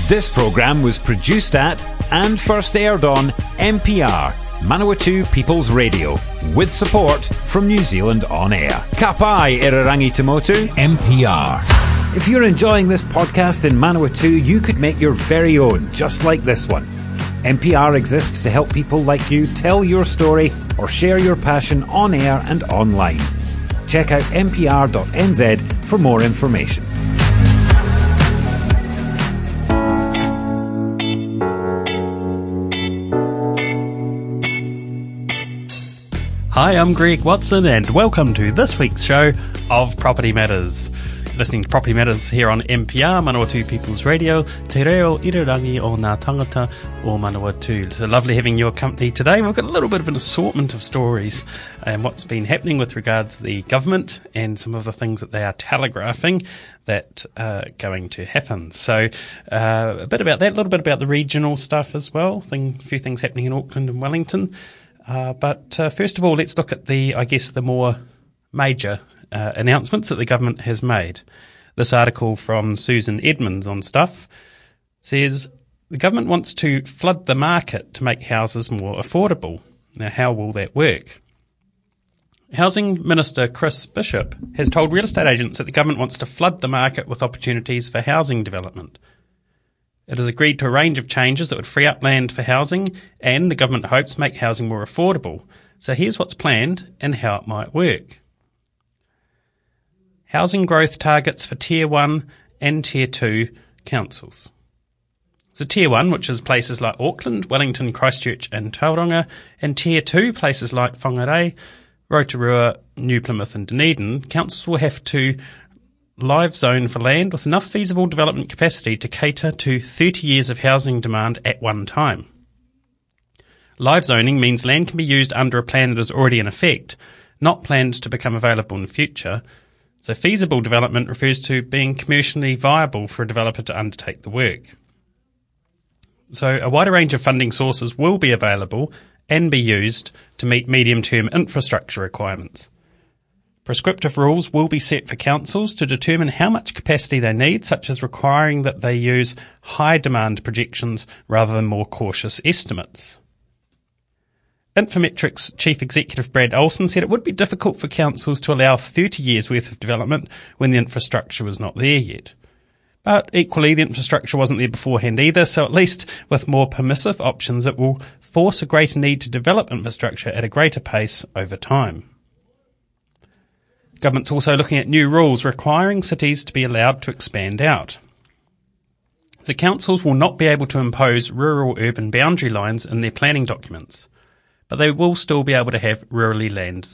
This programme was produced at and first aired on MPR, Manawatu People's Radio, with support from New Zealand On Air. Ka pai Irarangi Tamotu, MPR. If you're enjoying this podcast in Manawatu, you could make your very own, just like this one. MPR exists to help people like you tell your story or share your passion on air and online. Check out mpr.nz for more information. Hi, I'm Greg Watson and welcome to this week's show of Property Matters. Listening to Property Matters here on MPR, Manawatu People's Radio, Te reo irirangi o ngā tangata o Manawatu. So lovely having your company today. We've got a little bit of an assortment of stories and what's been happening with regards to the government and some of the things that they are telegraphing that are going to happen. So a bit about that, a little bit about the regional stuff as well. A few things happening in Auckland and Wellington. But first of all, let's look at the more major announcements that the government has made. This article from Susan Edmonds on Stuff says the government wants to flood the market to make houses more affordable. Now, how will that work? Housing Minister Chris Bishop has told real estate agents that the government wants to flood the market with opportunities for housing development. It has agreed to a range of changes that would free up land for housing, and the government hopes make housing more affordable. So here's what's planned and how it might work. Housing growth targets for Tier 1 and Tier 2 councils. So Tier 1, which is places like Auckland, Wellington, Christchurch and Tauranga, and Tier 2, places like Whangarei, Rotorua, New Plymouth and Dunedin, councils will have to live zone for land with enough feasible development capacity to cater to 30 years of housing demand at one time. Live zoning means land can be used under a plan that is already in effect, not planned to become available in the future. So feasible development refers to being commercially viable for a developer to undertake the work. So a wider range of funding sources will be available and be used to meet medium-term infrastructure requirements. Prescriptive rules will be set for councils to determine how much capacity they need, such as requiring that they use high demand projections rather than more cautious estimates. Infometrics Chief Executive Brad Olsen said it would be difficult for councils to allow 30 years' worth of development when the infrastructure was not there yet. But equally, the infrastructure wasn't there beforehand either, so at least with more permissive options, it will force a greater need to develop infrastructure at a greater pace over time. Government's also looking at new rules requiring cities to be allowed to expand out. The councils will not be able to impose rural-urban boundary lines in their planning documents, but they will still be able to have rurally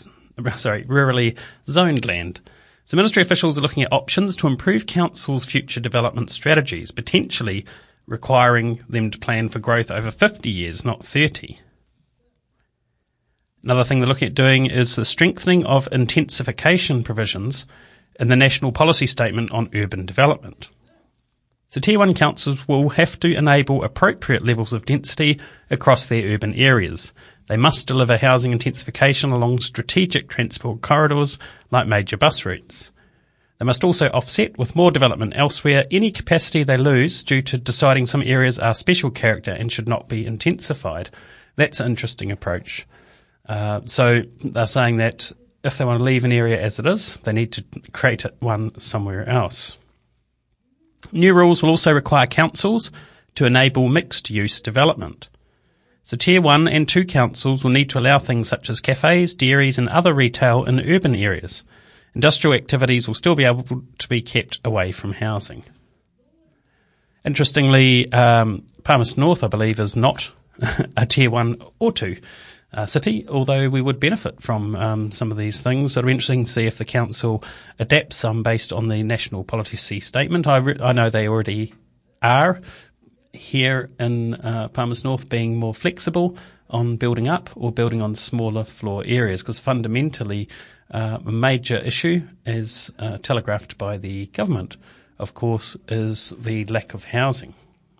zoned land. So ministry officials are looking at options to improve councils' future development strategies, potentially requiring them to plan for growth over 50 years, not 30. Another thing they're looking at doing is the strengthening of intensification provisions in the National Policy Statement on Urban Development. So Tier 1 councils will have to enable appropriate levels of density across their urban areas. They must deliver housing intensification along strategic transport corridors like major bus routes. They must also offset with more development elsewhere any capacity they lose due to deciding some areas are special character and should not be intensified. That's an interesting approach. So they're saying that if they want to leave an area as it is, they need to create one somewhere else. New rules will also require councils to enable mixed-use development. So Tier 1 and 2 councils will need to allow things such as cafes, dairies and other retail in urban areas. Industrial activities will still be able to be kept away from housing. Interestingly, Palmerston North, I believe, is not a Tier 1 or 2 city, although we would benefit from some of these things. So it'll be interesting to see if the council adapts some based on the National Policy Statement. I know they already are here in Palmerston North, being more flexible on building up or building on smaller floor areas, because fundamentally a major issue, as telegraphed by the government, of course, is the lack of housing.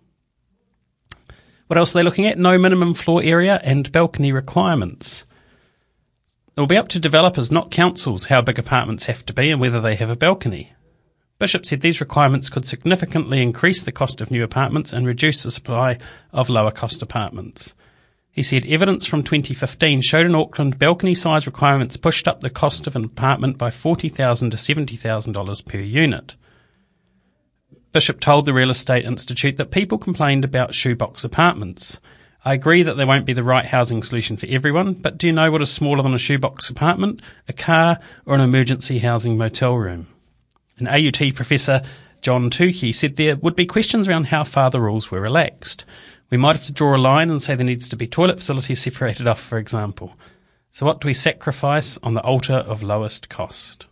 What else are they looking at? No minimum floor area and balcony requirements. It will be up to developers, not councils, how big apartments have to be and whether they have a balcony. Bishop said these requirements could significantly increase the cost of new apartments and reduce the supply of lower-cost apartments. He said evidence from 2015 showed in Auckland balcony size requirements pushed up the cost of an apartment by $40,000 to $70,000 per unit. Bishop told the Real Estate Institute that people complained about shoebox apartments. I agree that they won't be the right housing solution for everyone, but do you know what is smaller than a shoebox apartment, a car, or an emergency housing motel room? An AUT professor, John Tukey, said there would be questions around how far the rules were relaxed. We might have to draw a line and say there needs to be toilet facilities separated off, for example. So what do we sacrifice on the altar of lowest cost?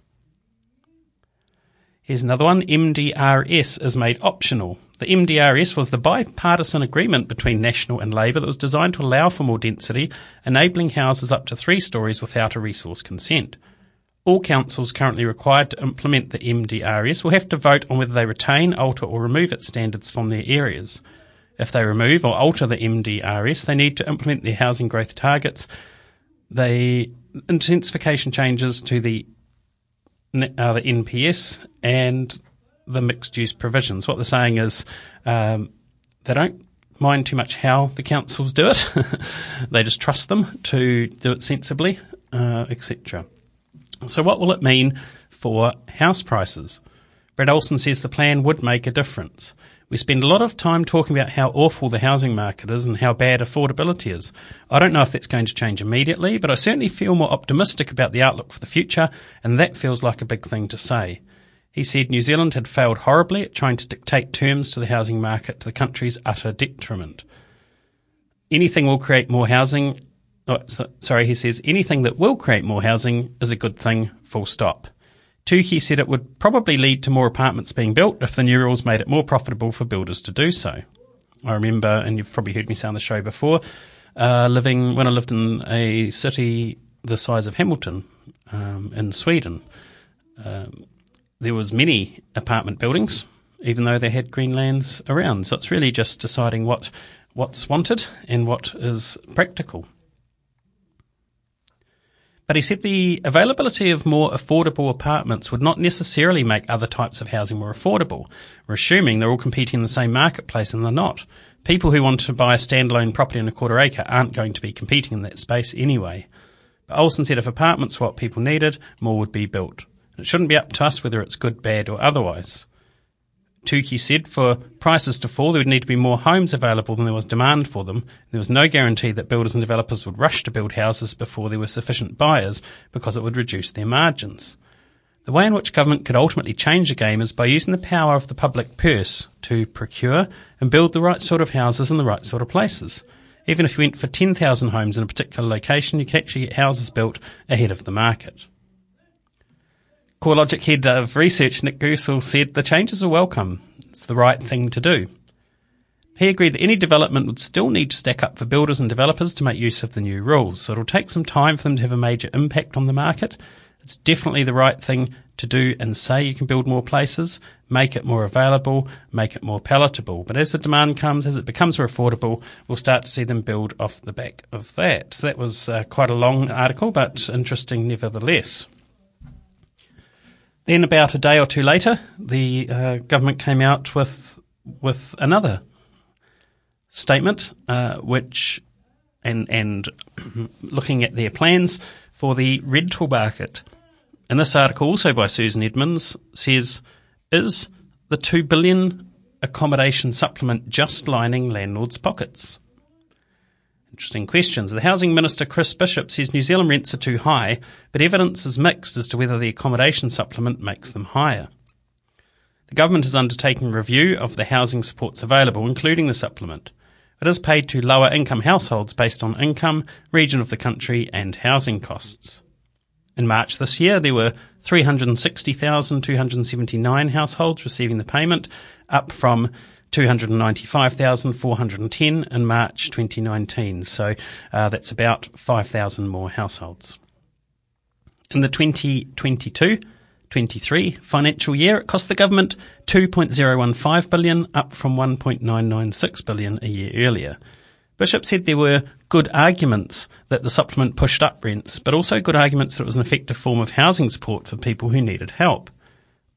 Here's another one. MDRS is made optional. The MDRS was the bipartisan agreement between National and Labour that was designed to allow for more density, enabling houses up to 3 stories without a resource consent. All councils currently required to implement the MDRS will have to vote on whether they retain, alter or remove its standards from their areas. If they remove or alter the MDRS, they need to implement their housing growth targets, the intensification changes to the NPS and the mixed-use provisions. What they're saying is they don't mind too much how the councils do it. They just trust them to do it sensibly, etc. So what will it mean for house prices? Brett Olsen says the plan would make a difference. We spend a lot of time talking about how awful the housing market is and how bad affordability is. I don't know if that's going to change immediately, but I certainly feel more optimistic about the outlook for the future, and that feels like a big thing to say. He said New Zealand had failed horribly at trying to dictate terms to the housing market to the country's utter detriment. Anything will create more housing. He says anything that will create more housing is a good thing, full stop. Tukey said it would probably lead to more apartments being built if the new rules made it more profitable for builders to do so. I remember, and you've probably heard me say on the show before, when I lived in a city the size of Hamilton in Sweden. There was many apartment buildings, even though they had green lands around. So it's really just deciding what's wanted and what is practical. But he said the availability of more affordable apartments would not necessarily make other types of housing more affordable. We're assuming they're all competing in the same marketplace, and they're not. People who want to buy a standalone property on a quarter acre aren't going to be competing in that space anyway. But Olsen said if apartments were what people needed, more would be built. And it shouldn't be up to us whether it's good, bad or otherwise. Tukey said for prices to fall, there would need to be more homes available than there was demand for them. There was no guarantee that builders and developers would rush to build houses before there were sufficient buyers because it would reduce their margins. The way in which government could ultimately change the game is by using the power of the public purse to procure and build the right sort of houses in the right sort of places. Even if you went for 10,000 homes in a particular location, you could actually get houses built ahead of the market. CoreLogic head of research Nick Gersel said the changes are welcome. It's the right thing to do. He agreed that any development would still need to stack up for builders and developers to make use of the new rules, so it'll take some time for them to have a major impact on the market. It's definitely the right thing to do and say you can build more places, make it more available, make it more palatable. But as the demand comes, as it becomes more affordable, we'll start to see them build off the back of that. So that was quite a long article, but interesting nevertheless. Then about a day or two later, the government came out with another statement, which looking at their plans for the rental market. And this article, also by Susan Edmonds, says, is the $2 billion accommodation supplement just lining landlords' pockets? Interesting questions. The Housing Minister, Chris Bishop, says New Zealand rents are too high, but evidence is mixed as to whether the accommodation supplement makes them higher. The government is undertaking a review of the housing supports available, including the supplement. It is paid to lower income households based on income, region of the country and housing costs. In March this year, there were 360,279 households receiving the payment, up from 295,410 in March 2019. So that's about 5,000 more households. In the 2022-23 financial year, it cost the government $2.015 billion, up from $1.996 billion a year earlier. Bishop said there were good arguments that the supplement pushed up rents, but also good arguments that it was an effective form of housing support for people who needed help.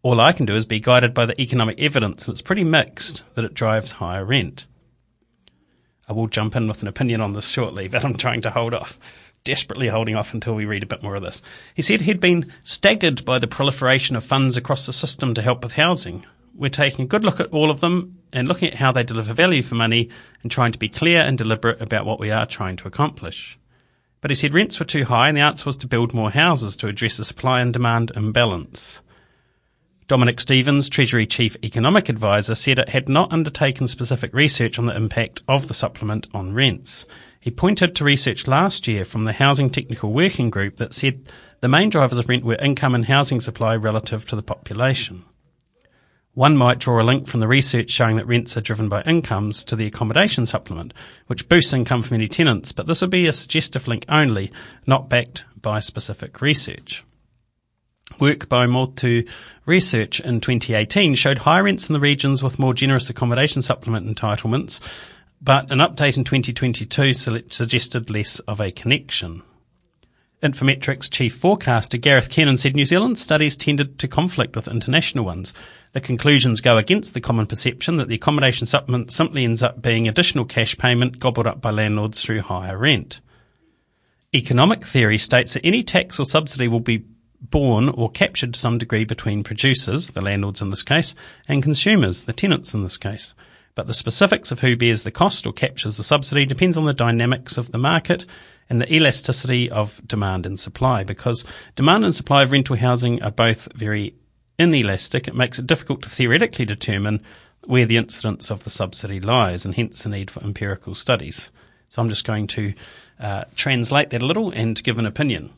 All I can do is be guided by the economic evidence, and it's pretty mixed that it drives higher rent. I will jump in with an opinion on this shortly, but I'm trying to hold off, desperately holding off until we read a bit more of this. He said he'd been staggered by the proliferation of funds across the system to help with housing. We're taking a good look at all of them and looking at how they deliver value for money and trying to be clear and deliberate about what we are trying to accomplish. But he said rents were too high and the answer was to build more houses to address the supply and demand imbalance. Dominic Stevens, Treasury Chief Economic Advisor, said it had not undertaken specific research on the impact of the supplement on rents. He pointed to research last year from the Housing Technical Working Group that said the main drivers of rent were income and housing supply relative to the population. One might draw a link from the research showing that rents are driven by incomes to the accommodation supplement, which boosts income for many tenants, but this would be a suggestive link only, not backed by specific research. Work by Motu Research in 2018 showed higher rents in the regions with more generous accommodation supplement entitlements, but an update in 2022 suggested less of a connection. Infometrics chief forecaster Gareth Kennan said New Zealand studies tended to conflict with international ones. The conclusions go against the common perception that the accommodation supplement simply ends up being additional cash payment gobbled up by landlords through higher rent. Economic theory states that any tax or subsidy will be borne or captured to some degree between producers, the landlords in this case, and consumers, the tenants in this case. But the specifics of who bears the cost or captures the subsidy depends on the dynamics of the market and the elasticity of demand and supply. Because demand and supply of rental housing are both very inelastic, it makes it difficult to theoretically determine where the incidence of the subsidy lies, and hence the need for empirical studies. So I'm just going to translate that a little and give an opinion.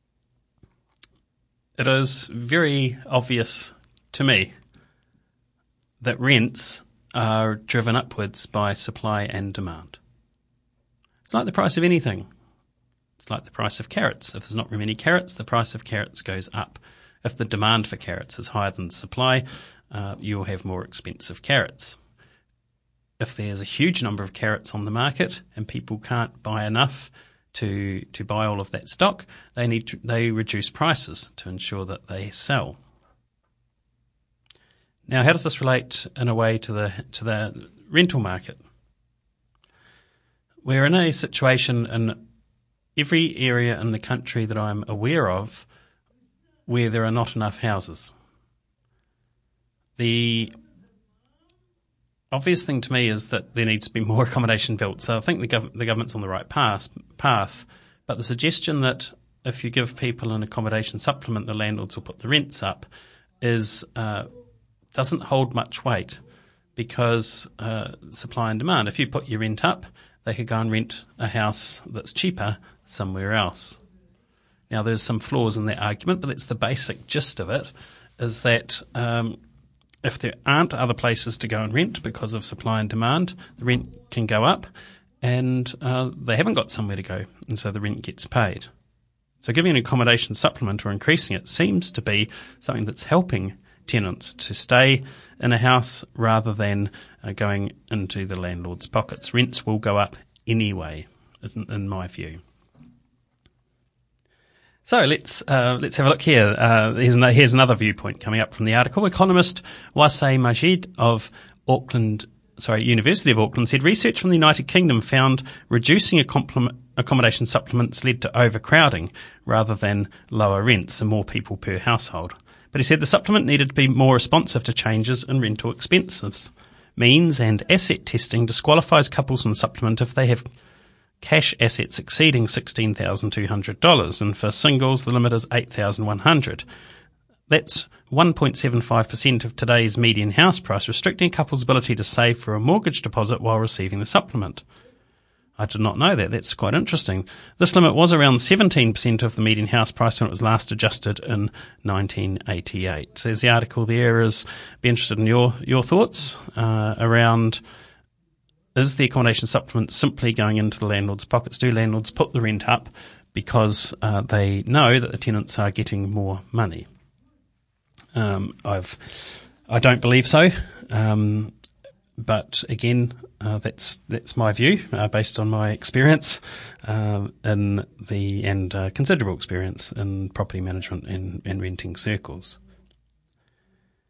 It is very obvious to me that rents are driven upwards by supply and demand. It's like the price of anything. It's like the price of carrots. If there's not very many carrots, the price of carrots goes up. If the demand for carrots is higher than the supply, you'll have more expensive carrots. If there's a huge number of carrots on the market and people can't buy enough to buy all of that stock, they reduce prices to ensure that they sell. Now, how does this relate in a way to the rental market? We're in a situation in every area in the country that I'm aware of where there are not enough houses. The obvious thing to me is that there needs to be more accommodation built. So I think the government's on the right path, but the suggestion that if you give people an accommodation supplement, the landlords will put the rents up doesn't hold much weight, because supply and demand. If you put your rent up, they could go and rent a house that's cheaper somewhere else. Now, there's some flaws in that argument, but that's the basic gist of it, is that if there aren't other places to go and rent because of supply and demand, the rent can go up, and they haven't got somewhere to go, and so the rent gets paid. So giving an accommodation supplement or increasing it seems to be something that's helping tenants to stay in a house rather than going into the landlord's pockets. Rents will go up anyway, in my view. So let's have a look here. Here's another viewpoint coming up from the article. Economist Wase Majid of University of Auckland said research from the United Kingdom found reducing accommodation supplements led to overcrowding rather than lower rents and more people per household. But he said the supplement needed to be more responsive to changes in rental expenses. Means and asset testing disqualifies couples from the supplement if they have cash assets exceeding $16,200, and for singles the limit is $8,100. That's 1.75% of today's median house price, restricting a couple's ability to save for a mortgage deposit while receiving the supplement. I did not know that. That's quite interesting. This limit was around 17% of the median house price when it was last adjusted in 1988. So there's the article there. Be interested in your thoughts around, is the accommodation supplement simply going into the landlord's pockets? Do landlords put the rent up because they know that the tenants are getting more money? I don't believe so. But again, that's my view based on my experience and considerable experience in property management and renting circles.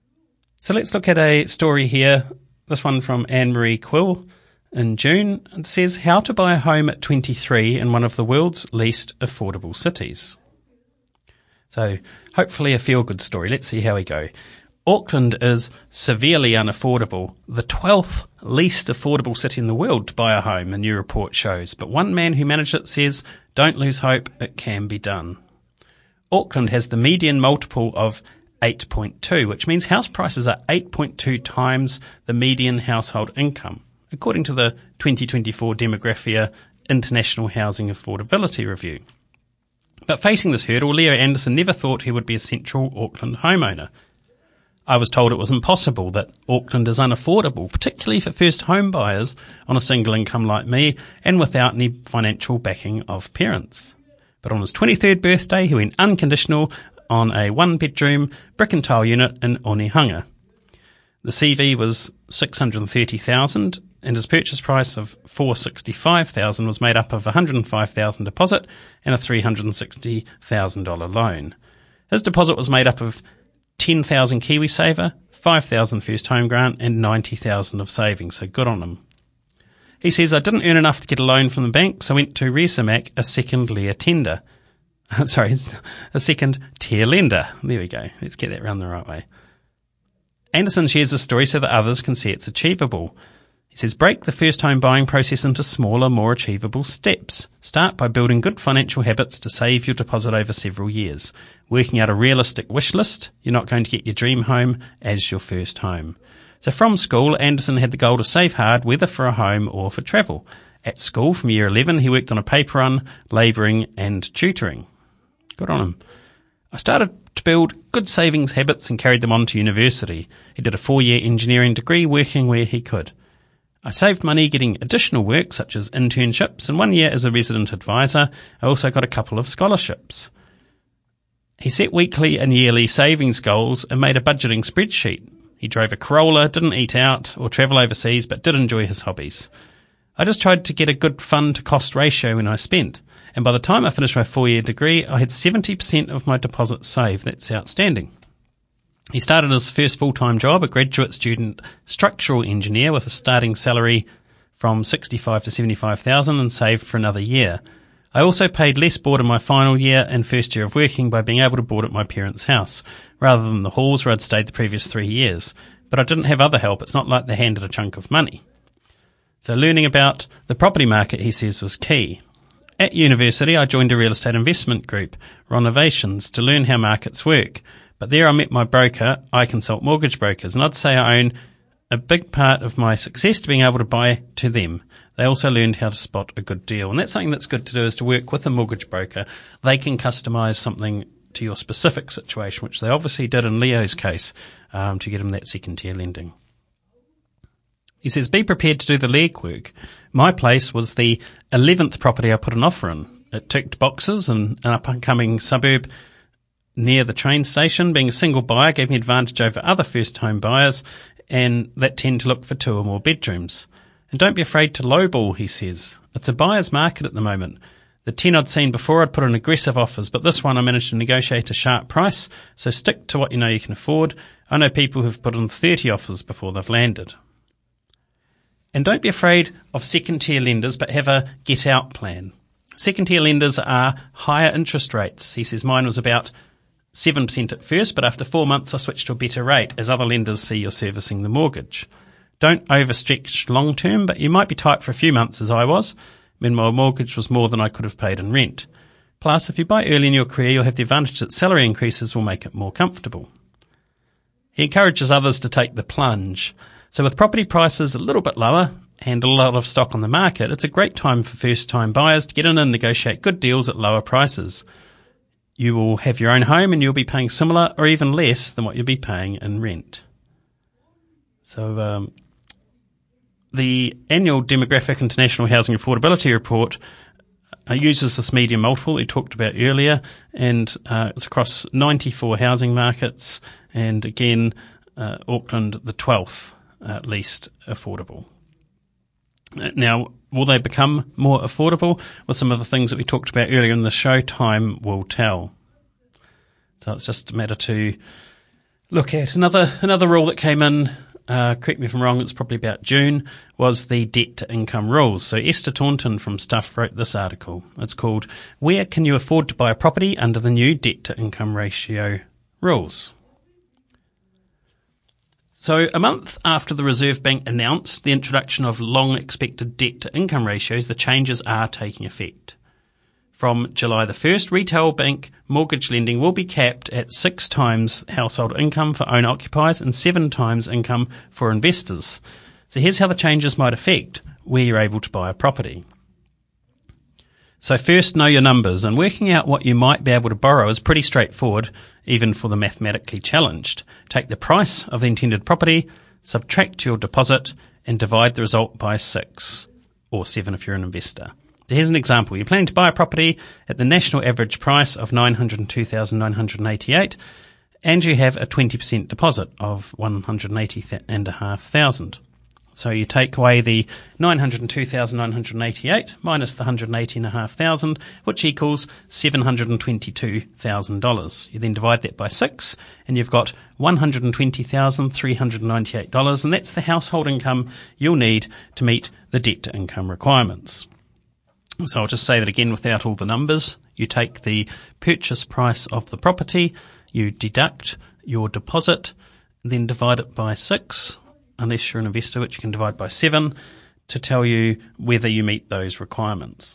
So let's look at a story here, this one from Anne-Marie Quill in June. It says, how to buy a home at 23 in one of the world's least affordable cities. So hopefully a feel-good story. Let's see how we go. Auckland is severely unaffordable, the 12th least affordable city in the world to buy a home, a new report shows. But one man who managed it says, don't lose hope, it can be done. Auckland has the median multiple of 8.2, which means house prices are 8.2 times the median household income, according to the 2024 Demographia International Housing Affordability Review. But facing this hurdle, Leo Anderson never thought he would be a central Auckland homeowner. I was told it was impossible, that Auckland is unaffordable, particularly for first home buyers on a single income like me and without any financial backing of parents. But on his 23rd birthday, he went unconditional on a one-bedroom brick and tile unit in Onehunga. The CV was $630,000 and his purchase price of $465,000 was made up of a $105,000 deposit and a $360,000 loan. His deposit was made up of $10,000 KiwiSaver, $5,000 first home grant and $90,000 of savings, so good on him. He says, I didn't earn enough to get a loan from the bank, so I went to Resimac, a second tier lender. There we go. Let's get that round the right way. Anderson shares the story so that others can see it's achievable. He says, break the first home buying process into smaller, more achievable steps. Start by building good financial habits to save your deposit over several years. Working out a realistic wish list. You're not going to get your dream home as your first home. So from school, Anderson had the goal to save hard, whether for a home or for travel. At school, from year 11, he worked on a paper run, labouring and tutoring. Good on him. I started to build good savings habits and carried them on to university. He did a 4-year engineering degree, working where he could. I saved money getting additional work, such as internships, and 1 year as a resident advisor. I also got a couple of scholarships. He set weekly and yearly savings goals and made a budgeting spreadsheet. He drove a Corolla, didn't eat out or travel overseas, but did enjoy his hobbies. I just tried to get a good fund-to-cost ratio when I spent, and by the time I finished my 4-year degree, I had 70% of my deposit saved. That's outstanding. He started his first full-time job, a graduate student structural engineer, with a starting salary from $65,000 to $75,000 and saved for another year. I also paid less board in my final year and first year of working by being able to board at my parents' house, rather than the halls where I'd stayed the previous 3 years. But I didn't have other help. It's not like they handed a chunk of money. So learning about the property market, he says, was key. At university, I joined a real estate investment group, Renovations, to learn how markets work. But there I met my broker. I consult mortgage brokers, and I'd say I own a big part of my success to being able to buy to them. They also learned how to spot a good deal. And that's something that's good to do, is to work with a mortgage broker. They can customise something to your specific situation, which they obviously did in Leo's case, to get him that second tier lending. He says, be prepared to do the legwork. My place was the 11th property I put an offer in. It ticked boxes in an up-and-coming suburb near the train station. Being a single buyer gave me advantage over other first-home buyers, and that tend to look for 2 or more bedrooms. And don't be afraid to lowball, he says. It's a buyer's market at the moment. The 10 I'd seen before, I'd put in aggressive offers, but this one I managed to negotiate a sharp price, so stick to what you know you can afford. I know people who've put in 30 offers before they've landed. And don't be afraid of second-tier lenders, but have a get-out plan. Second-tier lenders are higher interest rates. He says mine was about 7% at first, but after 4 months I switched to a better rate as other lenders see you're servicing the mortgage. Don't overstretch long term, but you might be tight for a few months as I was, when my mortgage was more than I could have paid in rent. Plus, if you buy early in your career, you'll have the advantage that salary increases will make it more comfortable. He encourages others to take the plunge. So with property prices a little bit lower and a lot of stock on the market, it's a great time for first-time buyers to get in and negotiate good deals at lower prices. You will have your own home and you'll be paying similar or even less than what you'll be paying in rent. So the annual Demographic International Housing Affordability Report uses this median multiple we talked about earlier, and it's across 94 housing markets, and again, Auckland the 12th least affordable. Now, will they become more affordable? With some of the things that we talked about earlier in the show, time will tell. So it's just a matter to look at. Another rule that came in, correct me if I'm wrong, it's probably about June, was the debt to income rules. So Esther Taunton from Stuff wrote this article. It's called Where Can You Afford to Buy a Property Under the New Debt to Income Ratio Rules? So a month after the Reserve Bank announced the introduction of long expected debt to income ratios, the changes are taking effect. From July the 1st, retail bank mortgage lending will be capped at 6 times household income for owner-occupiers and 7 times income for investors. So here's how the changes might affect where you're able to buy a property. So first, know your numbers, and working out what you might be able to borrow is pretty straightforward, even for the mathematically challenged. Take the price of the intended property, subtract your deposit, and divide the result by 6, or 7 if you're an investor. Here's an example. You're planning to buy a property at the national average price of $902,988, and you have a 20% deposit of $180,500. So you take away the $902,988 minus the $180,500, which equals $722,000. You then divide that by 6, and you've got $120,398, and that's the household income you'll need to meet the debt to income requirements. So I'll just say that again without all the numbers. You take the purchase price of the property, you deduct your deposit, then divide it by 6, unless you're an investor, which you can divide by 7, to tell you whether you meet those requirements.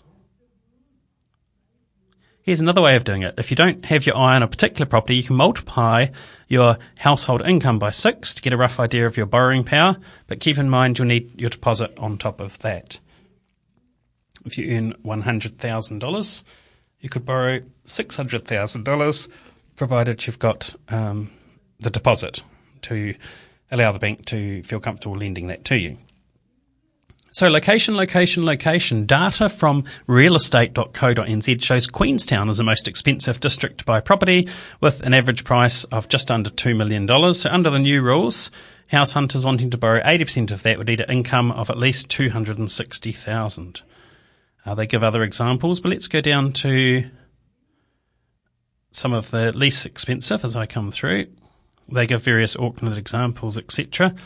Here's another way of doing it. If you don't have your eye on a particular property, you can multiply your household income by 6 to get a rough idea of your borrowing power, but keep in mind you'll need your deposit on top of that. If you earn $100,000, you could borrow $600,000, provided you've got the deposit to allow the bank to feel comfortable lending that to you. So location. Data from realestate.co.nz shows Queenstown is the most expensive district to buy property, with an average price of just under $2 million. So under the new rules, house hunters wanting to borrow 80% of that would need an income of at least $260,000. They give other examples, but let's go down to some of the least expensive as I come through. They give various Auckland examples, etc.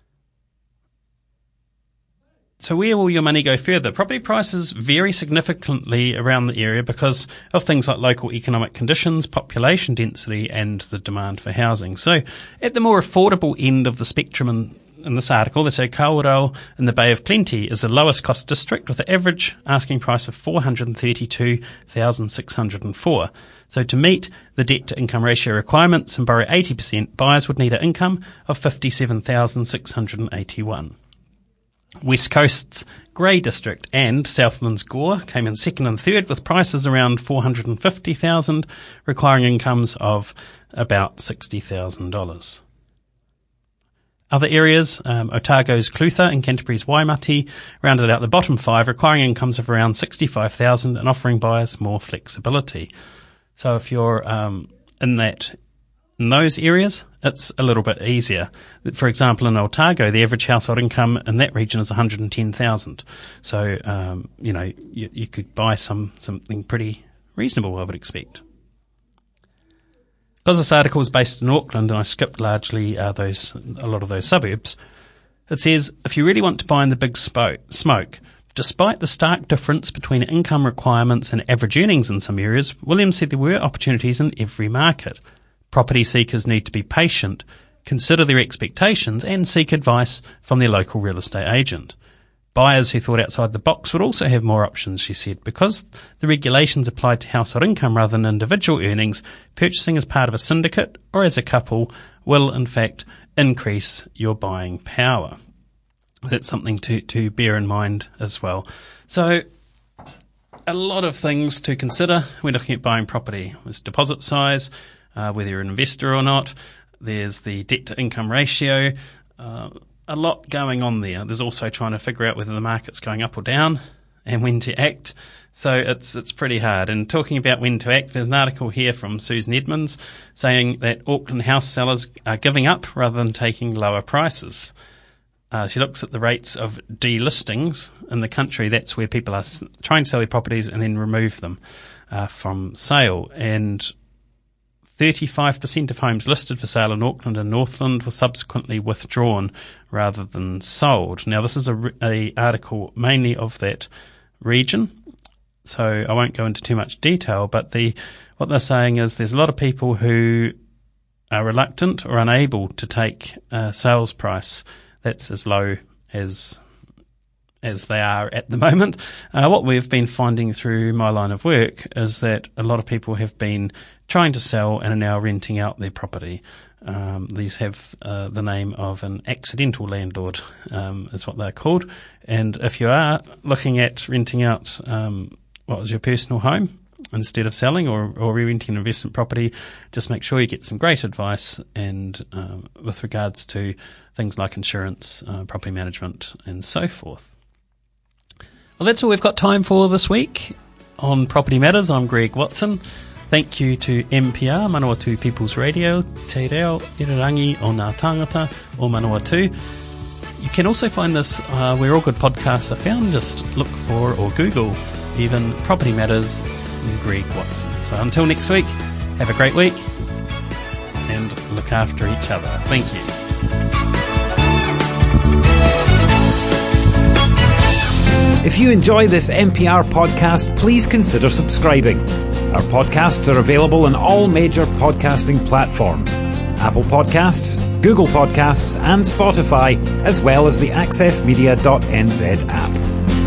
So where will your money go further? Property prices vary significantly around the area because of things like local economic conditions, population density, and the demand for housing. So at the more affordable end of the spectrum in this article, they say Kawerau in the Bay of Plenty is the lowest cost district with an average asking price of $432,604. So to meet the debt to income ratio requirements and borrow 80%, buyers would need an income of $57,681. West Coast's Grey District and Southland's Gore came in second and third with prices around $450,000, requiring incomes of about $60,000. Other areas, Otago's Clutha and Canterbury's Waimati rounded out the bottom 5, requiring incomes of around $65,000 and offering buyers more flexibility. So if you're in those areas, it's a little bit easier. For example, in Otago, the average household income in that region is $110,000. So you could buy something pretty reasonable, I would expect. Because this article is based in Auckland, and I skipped largely a lot of those suburbs, it says, if you really want to buy in the big smoke, despite the stark difference between income requirements and average earnings in some areas, Williams said there were opportunities in every market. Property seekers need to be patient, consider their expectations, and seek advice from their local real estate agent. Buyers who thought outside the box would also have more options, she said. Because the regulations applied to household income rather than individual earnings, purchasing as part of a syndicate or as a couple will, in fact, increase your buying power. That's something to bear in mind as well. So a lot of things to consider when looking at buying property. There's deposit size, whether you're an investor or not. There's the debt to income ratio. A lot going on there. There's also trying to figure out whether the market's going up or down and when to act. So it's pretty hard. And talking about when to act, there's an article here from Susan Edmonds saying that Auckland house sellers are giving up rather than taking lower prices. She looks at the rates of delistings in the country. That's where people are trying to sell their properties and then remove them from sale. And 35% of homes listed for sale in Auckland and Northland were subsequently withdrawn rather than sold. Now, this is a article mainly of that region, so I won't go into too much detail, but what they're saying is there's a lot of people who are reluctant or unable to take a sales price that's as low as they are at the moment. What we've been finding through my line of work is that a lot of people have been trying to sell and are now renting out their property. These have the name of an accidental landlord, is what they're called. And if you are looking at renting out what was your personal home instead of selling or re-renting an investment property, just make sure you get some great advice and with regards to things like insurance, property management and so forth. Well, that's all we've got time for this week on Property Matters. I'm Greg Watson. Thank you to MPR, Manawatu People's Radio, Te Reo Irirangi o Ngā Tāngata o Manawatu. You can also find this where all good podcasts are found. Just look for or Google even Property Matters and Greg Watson. So until next week, have a great week and look after each other. Thank you. If you enjoy this MPR podcast, please consider subscribing. Our podcasts are available on all major podcasting platforms: Apple Podcasts, Google Podcasts and Spotify, as well as the accessmedia.nz app.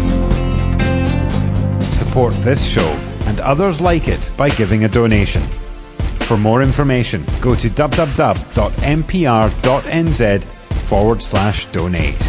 Support this show and others like it by giving a donation. For more information, go to www.mpr.nz/donate.